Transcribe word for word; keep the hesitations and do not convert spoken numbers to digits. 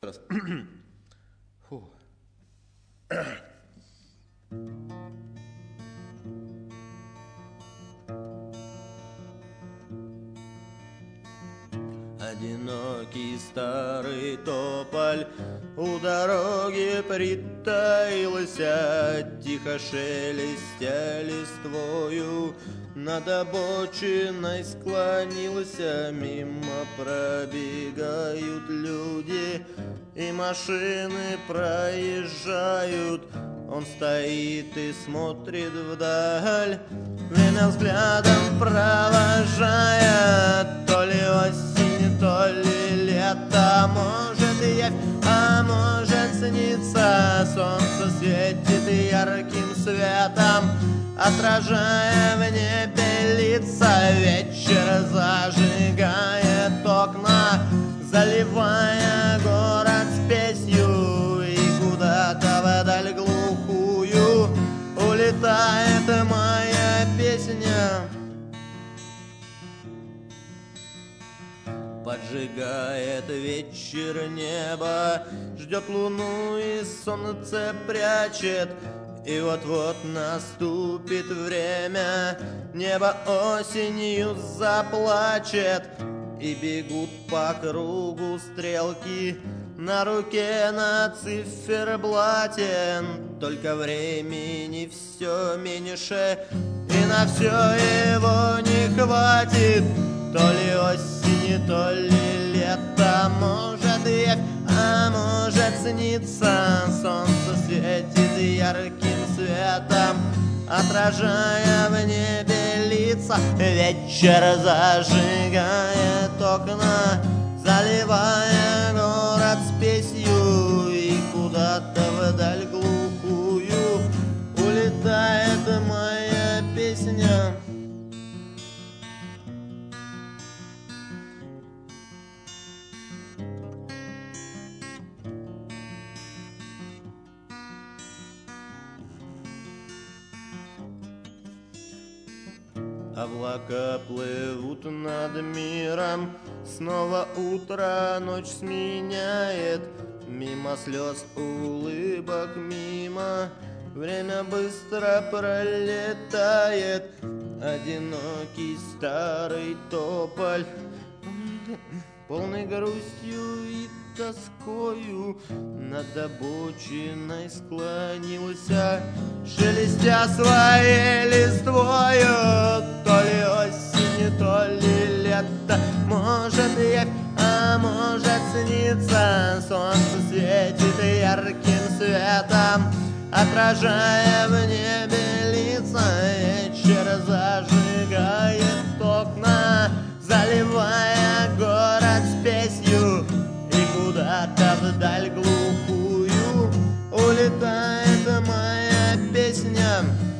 Раз. Фу. Одинокий старый тополь у дороги притаился, тихо шелестя листвою, над обочиной склонился. Мимо пробегают люди, и машины проезжают. Он стоит и смотрит вдаль, время взглядом провожая. То ли осень, то ли лето, может явь, а может снится. Солнце светит ярким светом, отражая в небе лица. Вечер зажигает окна, заливая город с песнью, и куда-то вдаль глухую улетает моя песня. Поджигает вечер небо, ждет луну и солнце прячет. И вот-вот наступит время, небо осенью заплачет. И бегут по кругу стрелки на руке, на циферблате. Только времени все меньше, и на все его не хватит. То ли осень, то ли лето, может явь, а может снится. Солнце светит ярким светом, отражая в небе лица. Вечер зажигает окна, заливая город с песнью, и куда-то вдаль глухую улетает моя песня. Облака плывут над миром, снова утро ночь сменяет. Мимо слез, улыбок, мимо время быстро пролетает. Одинокий старый тополь, полный грустью и тоскою, над обочиной склонился, шелестя своей листвою. То ли осень, то ли лето, может явь, а может снится. Солнце светит ярким светом, отражая в небе лица. Вечер зажигает окна, заливая город с песнью, и куда-то вдаль глухую улетает моя песня.